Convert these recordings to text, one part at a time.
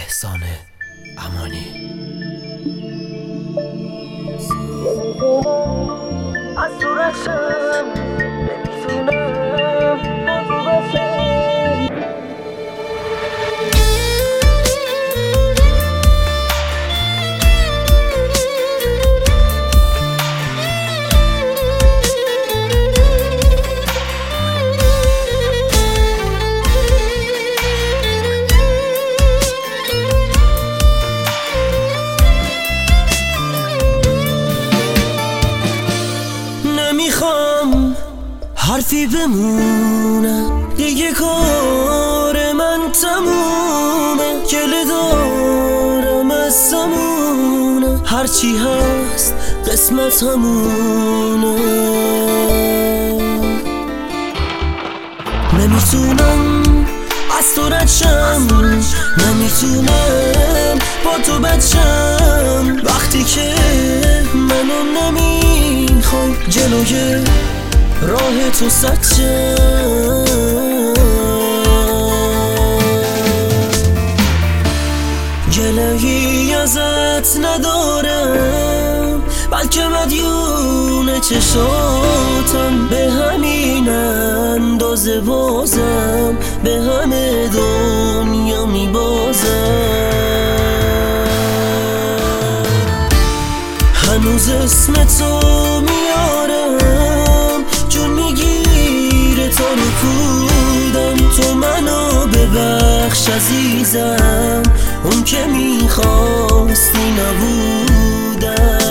احسان امانی. از صورتم نمیتونم با تو باشم. نمیخوام حرفی بمونه، دیگه کار من تمومه. گله دارم از زمونه، هرچی هست قسمت همونه. نمیتونم از تو رد شم، نمیتونم با تو بد شم. وقتی که منو نمیخوای جلوی راه تو سد شم. گله‌ای ازت ندارم، بلکه مدیون چشاتم. به همین اندازه بازم به همه دنیا میبازم. هنوز اسم تو میارم، جون میگیره تا رو پودم. تو منو ببخش عزیزم، اون که میخواستی نبودم.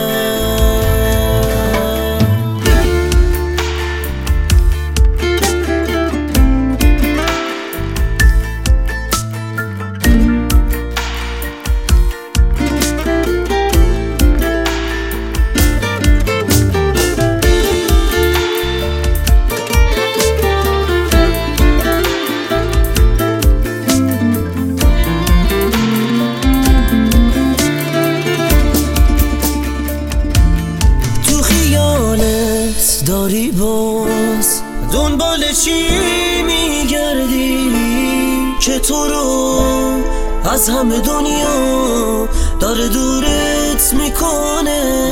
داری باز دنبال چی میگردی که تو رو از همه دنیا داره دورت میکنه؟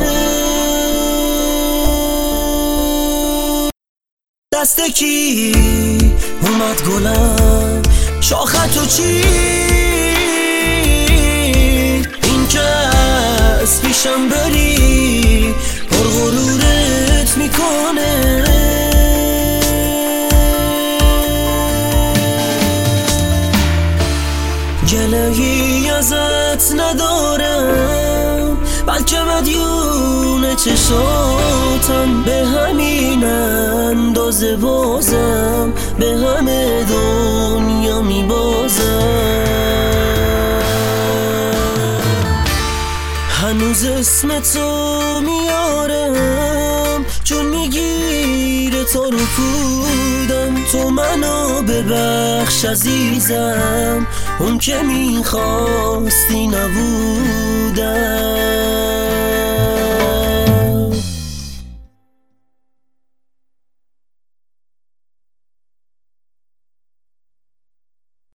دست کی اومد گلم شاخت و چی؟ این که از پیشم بری غرورت میکنه. گله‌ای ازت ندارم، بلکه مدیون چشاتم. به همین اندازه بازم به همه دنیا میبازم. هنوز اسم تو میارم، جون میگیره تا رو پودم. تو منو ببخش عزیزم، اون که میخواستی نبود.